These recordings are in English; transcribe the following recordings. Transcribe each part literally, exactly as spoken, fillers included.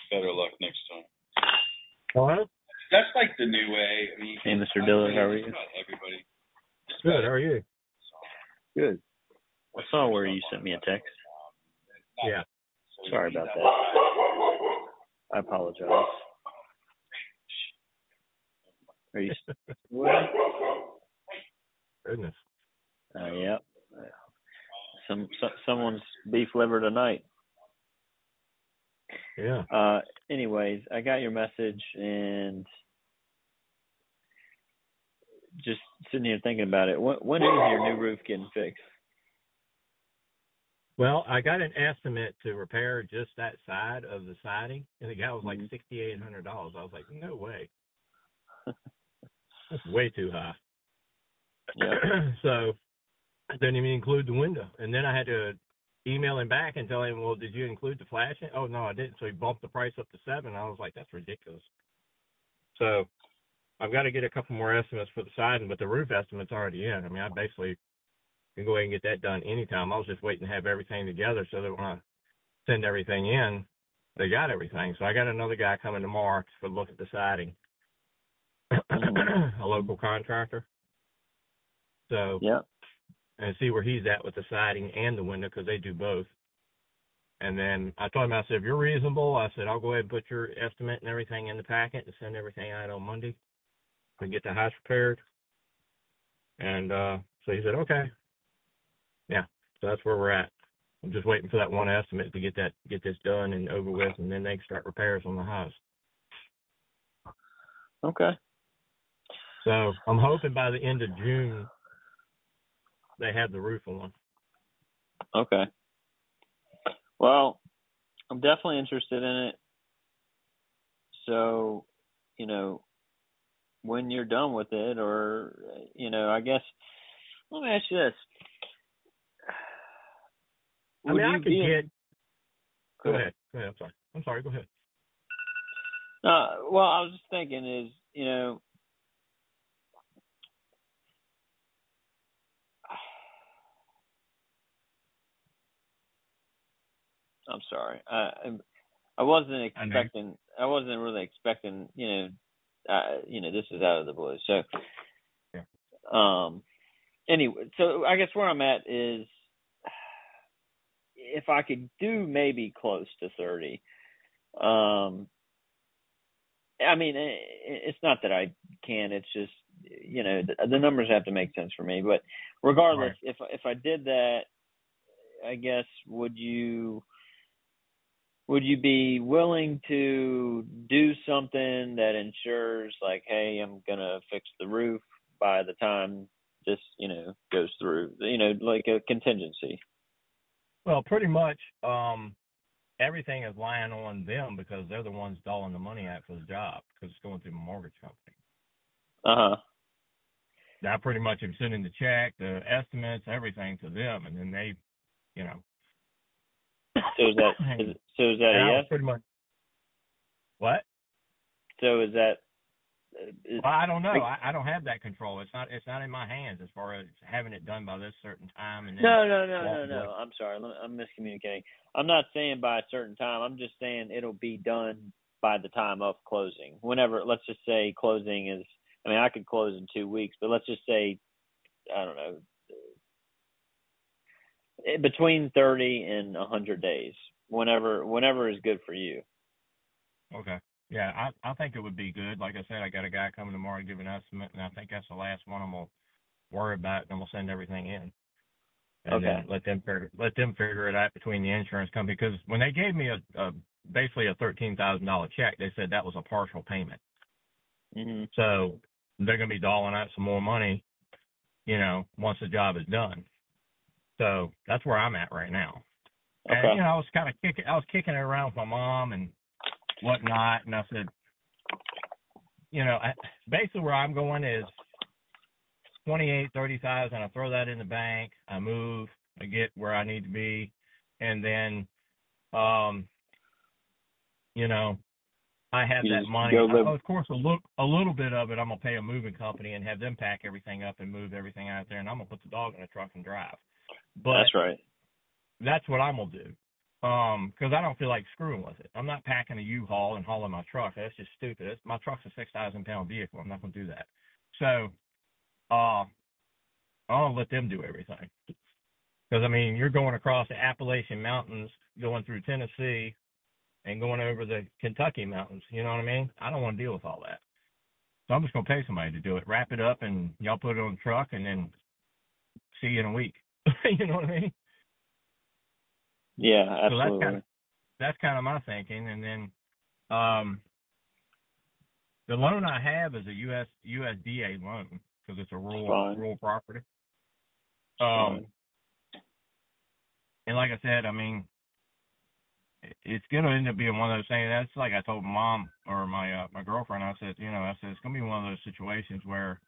better luck next time. Hello? That's like the new way. I mean, hey, Mister Dillard, how are you? Everybody. Good. How are you? Good. I saw where you sent me a text. Yeah. Sorry about that. I apologize. Are you? Goodness. Uh, yeah. Some, some someone's beef liver tonight. Yeah. Uh. Anyways, I got your message and just sitting here thinking about it. When, when is your new roof getting fixed? Well, I got an estimate to repair just that side of the siding, and the guy was like six thousand eight hundred dollars. I was like, no way. That's way too high. Yeah. So I didn't even include the window. And then I had to email him back and tell him, well, did you include the flashing? Oh, no, I didn't. So he bumped the price up to seven. I was like, that's ridiculous. So I've got to get a couple more estimates for the siding, but the roof estimate's already in. I mean, I basically can go ahead and get that done anytime. I was just waiting to have everything together so that when I send everything in, they got everything. So I got another guy coming tomorrow for a look at the siding, a local contractor. So, yeah, and see where he's at with the siding and the window because they do both. And then I told him, I said, if you're reasonable, I said, I'll go ahead and put your estimate and everything in the packet and send everything out on Monday and get the house repaired. And uh, so he said, okay. Yeah, so that's where we're at. I'm just waiting for that one estimate to get that get this done and over with, and then they can start repairs on the house. Okay. So I'm hoping by the end of June they have the roof on. Okay. Well, I'm definitely interested in it. So, you know, when you're done with it, or, you know, I guess, let me ask you this. I mean, I could be get. In... Go ahead. Go ahead. I'm sorry. I'm sorry. Go ahead. Uh, well, I was just thinking is, you know, I'm sorry. I I wasn't expecting. I, I wasn't really expecting. You know, uh, you know, this is out of the blue. So, yeah. um, anyway, so I guess where I'm at is, if I could do maybe close to thirty. Um, I mean, it's not that I can. It's just, you know, the, the numbers have to make sense for me. But regardless, right. if if I did that, I guess would you? Would you be willing to do something that ensures, like, hey, I'm going to fix the roof by the time this, you know, goes through, you know, like a contingency? Well, pretty much um, everything is lying on them because they're the ones doling the money out for the job because it's going through my mortgage company. Uh-huh. I pretty much am sending the check, the estimates, everything to them, and then they, you know. So is that is, so is that a yes? Pretty much. What? So is that? Is, well, I don't know. I, I don't have that control. It's not. It's not in my hands as far as having it done by this certain time. And then no, no, no, no, no. I'm sorry. I'm miscommunicating. I'm not saying by a certain time. I'm just saying it'll be done by the time of closing. Whenever, let's just say closing is. I mean, I could close in two weeks, but let's just say, I don't know, between thirty and one hundred days. Whenever, whenever is good for you. Okay. Yeah, I I think it would be good. Like I said, I got a guy coming tomorrow to give an estimate, and I think that's the last one I'm gonna worry about, and I'm gonna send everything in, and okay. then let them figure let them figure it out between the insurance company. Because when they gave me a, a basically a thirteen thousand dollar check, they said that was a partial payment. Mm-hmm. So they're gonna be doling out some more money, you know, once the job is done. So that's where I'm at right now. Okay. And you know, I was kind of kicking I was kicking it around with my mom and whatnot, and I said, you know, basically where I'm going is twenty-eight, thirty thousand. I throw that in the bank. I move. I get where I need to be, and then, um, you know, I have you that money. live- I, of course, a little, a little bit of it, I'm gonna pay a moving company and have them pack everything up and move everything out there, and I'm gonna put the dog in a truck and drive. But that's right. That's what I'm gonna do. Um, because I don't feel like screwing with it. I'm not packing a U-Haul and hauling my truck. That's just stupid. It's, my truck's a six thousand pound vehicle. I'm not going to do that. So, uh, I'll let them do everything. Because, I mean, you're going across the Appalachian Mountains, going through Tennessee, and going over the Kentucky mountains. You know what I mean? I don't want to deal with all that. So I'm just going to pay somebody to do it. Wrap it up, and y'all put it on the truck, and then see you in a week. You know what I mean? Yeah, So that's absolutely. kind of that's kind of my thinking. And then um, the loan I have is a U S U S D A loan because it's a rural Fine. rural property. Fine. Um, and like I said, I mean, it's going to end up being one of those things. That's like I told mom or my uh, my girlfriend. I said, you know, I said it's going to be one of those situations where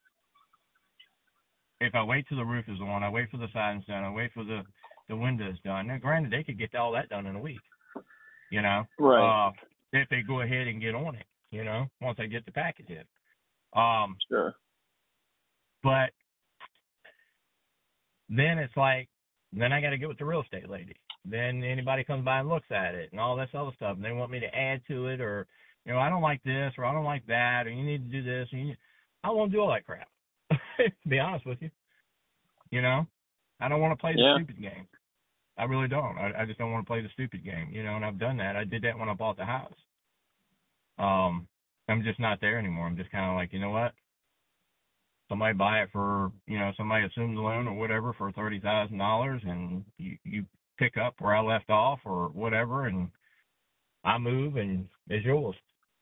if I wait till the roof is on, I wait for the siding's done, I wait for the the windows done. Now, granted, they could get all that done in a week. You know, Right. uh, if they go ahead and get on it. You know, once they get the package in. Um, Sure. but then it's like, then I got to get with the real estate lady. Then anybody comes by and looks at it and all this other stuff, and they want me to add to it, or, you know, I don't like this, or I don't like that, or you need to do this. And you need... I won't do all that crap, to be honest with you. You know, I don't want to play the Yeah. stupid game. I really don't. I, I just don't want to play the stupid game, you know, and I've done that. I did that when I bought the house. Um, I'm just not there anymore. I'm just kind of like, you know what? Somebody buy it for, you know, somebody assume the loan or whatever for thirty thousand dollars, and you, you pick up where I left off or whatever, and I move and it's yours.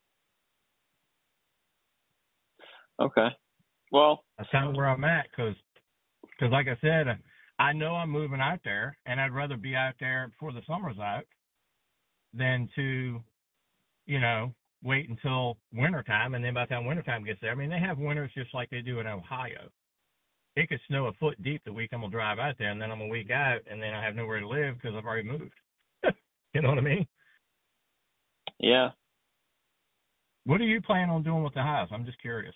Okay. Well, That's kind of where I'm at because, cause like I said, I know I'm moving out there, and I'd rather be out there before the summer's out than to, you know, wait until wintertime, and then by the time wintertime gets there, I mean, they have winters just like they do in Ohio. It could snow a foot deep the week I'm going to drive out there, and then I'm a week out, and then I have nowhere to live because I've already moved. You know what I mean? yeah. What do you plan on doing with the house? I'm just curious.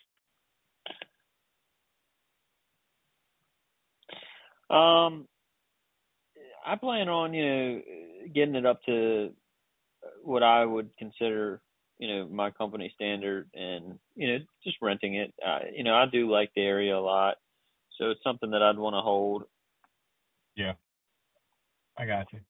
Um, I plan on, you know, getting it up to what I would consider, you know, my company standard, and, you know, just renting it. Uh, you know, I do like the area a lot, so it's something that I'd want to hold. Yeah, I got you.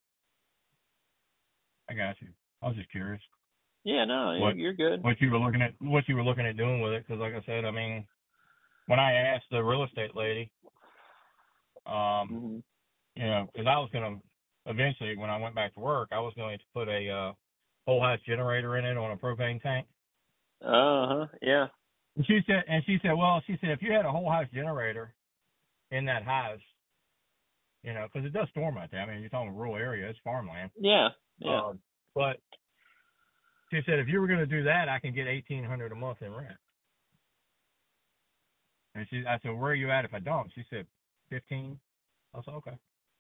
I got you. I was just curious Yeah, no, what you're good. what you were looking at, what you were looking at doing with it. Because, like I said, I mean, when I asked the real estate lady, um, Mm-hmm. you know, because I was gonna eventually, when I went back to work, I was going to put a uh, whole house generator in it on a propane tank. Uh huh. Yeah. And she said, and she said, well, she said, if you had a whole house generator in that house, you know, because it does storm out there. I mean, you're talking rural area, it's farmland. Yeah. Yeah. Um, but she said, if you were going to do that, I can get eighteen hundred a month in rent. And she, I said, where are you at if I don't? She said, fifteen. I said, okay.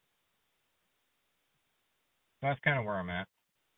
That's kind of where I'm at.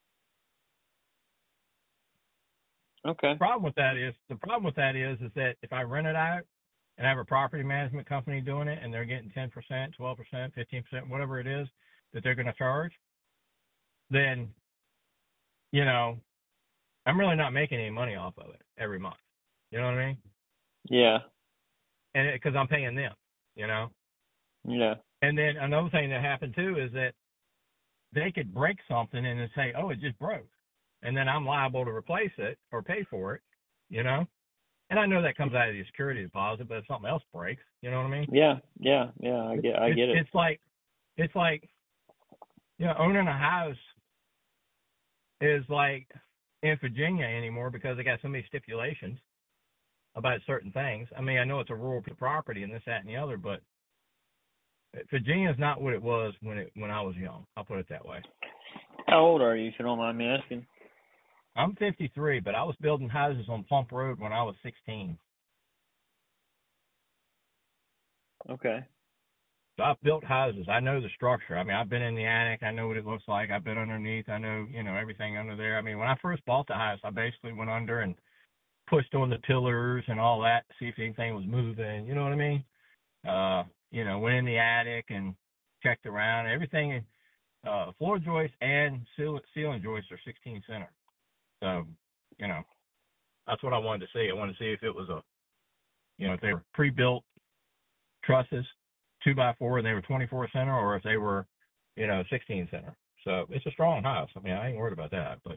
Okay. The problem with that is, the problem with that is, is that if I rent it out and I have a property management company doing it, and they're getting ten percent, twelve percent, fifteen percent, whatever it is that they're going to charge, then, you know, I'm really not making any money off of it every month. You know what I mean? Yeah. And because I'm paying them, you know. Yeah. And then another thing that happened too is that they could break something and then say, "Oh, it just broke," and then I'm liable to replace it or pay for it, you know. And I know that comes out of the security deposit, but if something else breaks, you know what I mean? Yeah. Yeah. Yeah. I get. I It's, get it. it's like, it's like, you know, owning a house is like in Virginia anymore because they got so many stipulations about certain things. I mean, I know it's a rural property and this, that, and the other, but Virginia is not what it was when it when I was young. I'll put it that way. How old are you, if you don't mind me asking? I'm fifty-three, but I was building houses on Pump Road when I was sixteen. Okay. So I've built houses. I know the structure. I mean, I've been in the attic. I know what it looks like. I've been underneath. I know, you know, everything under there. I mean, when I first bought the house, I basically went under and pushed on the pillars and all that to see if anything was moving. You know what I mean? Uh, you know, went in the attic and checked around. Everything uh, floor joists and ceiling, ceiling joists are sixteen center. So, you know, that's what I wanted to see. I wanted to see if it was a, you know, if they were pre-built trusses, two by four, and they were twenty-four center, or if they were, you know, sixteen center. So it's a strong house. I mean, I ain't worried about that. But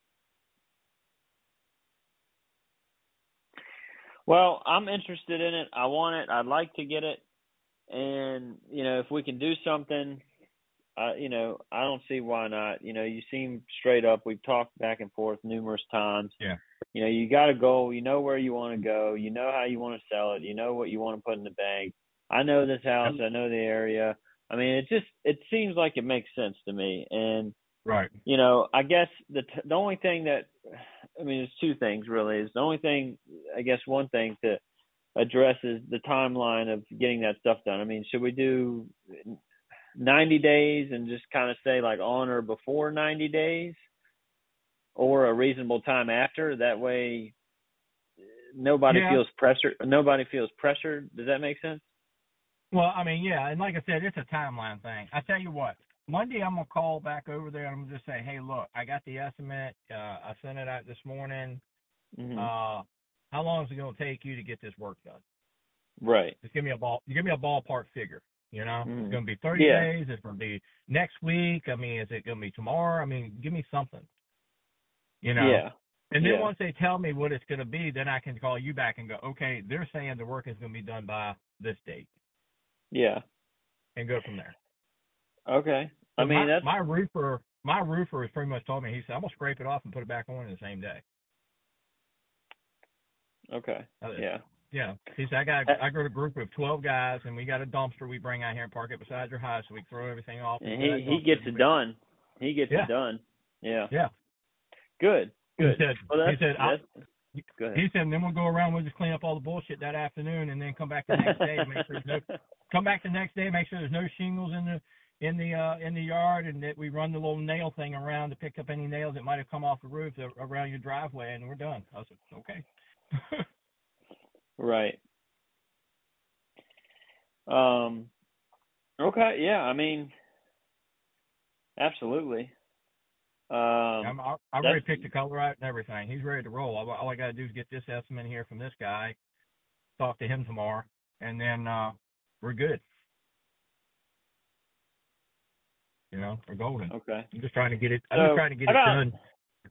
well, I'm interested in it. I want it. I'd like to get it. And, you know, if we can do something, uh, you know, I don't see why not. You know, you seem straight up. We've talked back and forth numerous times. yeah, You know, you got a goal. You know where you want to go. You know how you want to sell it. You know what you want to put in the bank. I know this house. I know the area. I mean, it just it seems like it makes sense to me. And right. you know, I guess the t- the only thing that I mean, there's two things really. Is the only thing I guess one thing to address is the timeline of getting that stuff done. I mean, should we do ninety days and just kind of say like on or before ninety days, or a reasonable time after? That way, nobody Yeah. feels pressure. Nobody feels pressured. Does that make sense? Well, I mean, yeah, and like I said, it's a timeline thing. I tell you what, Monday I'm gonna call back over there and I'm gonna just say, hey, look, I got the estimate. Uh, I sent it out this morning. Mm-hmm. Uh, how long is it gonna take you to get this work done? Right. Just give me a ball. Give me a ballpark figure. You know, Mm-hmm. it's gonna be thirty Yeah. days. It's gonna be next week. I mean, is it gonna be tomorrow? I mean, give me something. You know. Yeah. And then Yeah. once they tell me what it's gonna be, then I can call you back and go, okay, they're saying the work is gonna be done by this date, Yeah. and go from there. Okay. I So mean, my, that's my roofer, my roofer has pretty much told me, he said, I'm gonna scrape it off and put it back on in the same day. okay. Uh, Yeah. Yeah. He said, I got, I got a group of twelve guys, and we got a dumpster we bring out here and park it beside your house, so we throw everything off. And into that he he dumpster gets and it we- done. He gets Yeah. it done. Yeah. Yeah. Good. Good. He said, well, that's, he said, I'll, that's, go ahead. he said, and then we'll go around, we'll just clean up all the bullshit that afternoon, and then come back the next day and make sure there's no, come back the next day, make sure there's no shingles in the in the uh, in the yard, and that we run the little nail thing around to pick up any nails that might have come off the roof around your driveway, and we're done. I said, okay. Right. Um. Okay. Yeah. I mean, absolutely. Um. I'm, I, I've already picked the color out and everything. He's ready to roll. All, all I got to do is get this estimate here from this guy, talk to him tomorrow, and then uh, we're good. You know, we're golden. Okay. I'm just trying to get it. I'm So, just trying to get it about, done.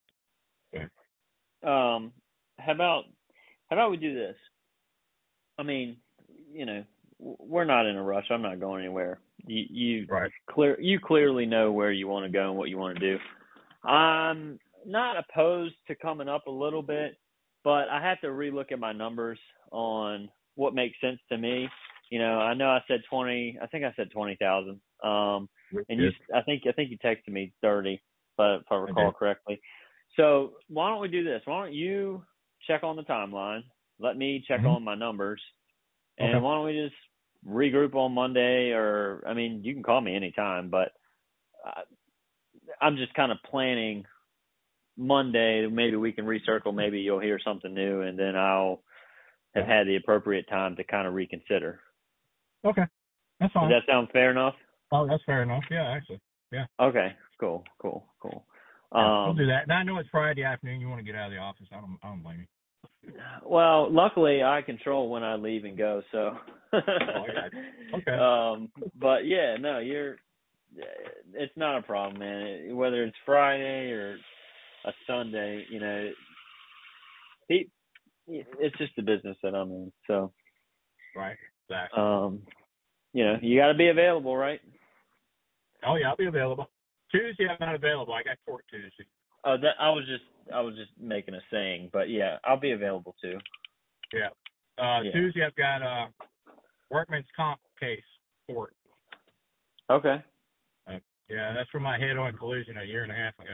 Um. How about how about we do this? I mean, you know, we're not in a rush. I'm not going anywhere. You you Right. clear you clearly know where you want to go and what you want to do. I'm not opposed to coming up a little bit, but I have to relook at my numbers on what makes sense to me. You know, I know I said twenty. I think I said twenty thousand. Um, and you, I think I think you texted me thirty, but if I recall Okay. correctly. So why don't we do this? Why don't you check on the timeline? Let me check Mm-hmm. on my numbers, and Okay. why don't we just regroup on Monday? Or I mean, you can call me anytime, but I, I'm just kind of planning Monday. Maybe we can recircle. Maybe you'll hear something new, and then I'll have Yeah. had the appropriate time to kind of reconsider. Okay. That's fine. Does that sound fair enough? Oh, that's fair enough. Yeah, actually. Yeah. Okay. Cool. Cool. Cool. Yeah, Um, we'll do that. And I know it's Friday afternoon. You want to get out of the office. I don't. I don't blame you. Well, luckily I control when I leave and go. So. Oh, I got you. Okay. Um, but yeah, no, you're. It's not a problem, man. Whether it's Friday or a Sunday, you know, he, it's just the business that I'm in. So. Right. Exactly. Um, you know, you got to be available, right? Oh yeah, I'll be available. Tuesday I'm not available. I got court Tuesday. Oh, that I was just I was just making a saying, but yeah, I'll be available too. Yeah. Uh, Yeah. Tuesday I've got a workman's comp case court. Okay. Uh, yeah, that's for my head-on collision a year and a half ago.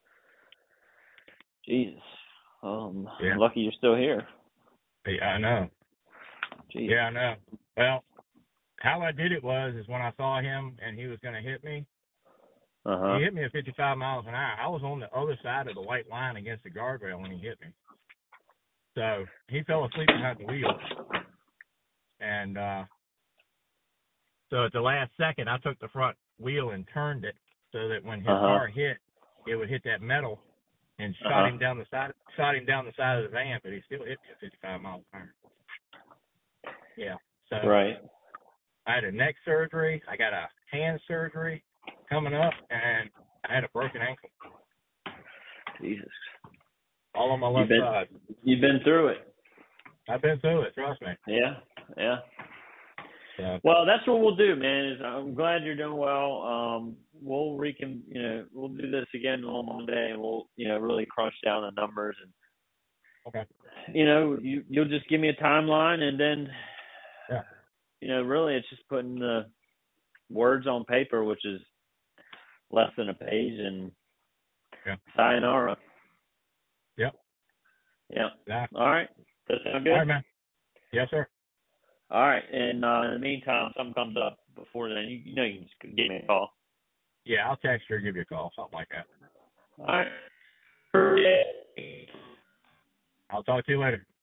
Jesus. Um, Yeah. lucky you're still here. Yeah, I know. Jeez. Yeah, I know. Well, how I did it was is when I saw him and he was going to hit me. Uh-huh. He hit me at fifty-five miles an hour. I was on the other side of the white line against the guardrail when he hit me. So he fell asleep behind the wheel. And uh, so at the last second, I took the front wheel and turned it so that when his Uh-huh. car hit, it would hit that metal and shot Uh-huh. him down the side, shot him down the side of the van, but he still hit me at fifty-five miles an hour. Yeah. So Right. I had a neck surgery. I got a hand surgery coming up, and I had a broken ankle. Jesus. All on my You've left been, side. you've been through it. I've been through it, trust me. Yeah. Yeah. So, Well, that's what we'll do, man. Is I'm glad you're doing well. Um, we'll recon, you know, we'll do this again on Monday, and we'll, you know, really crunch down the numbers, and okay. you know, you you'll just give me a timeline, and then, Yeah. you know, really, it's just putting the words on paper, which is less than a page, and Yeah. sayonara. Yep. Yeah. Yeah. All right. Does that sound good? All right, man. Yes, sir. All right. And uh, in the meantime, if something comes up before then, you, you know, you can just give me a call. Yeah, I'll text you or give you a call, something like that. All right. I'll talk to you later.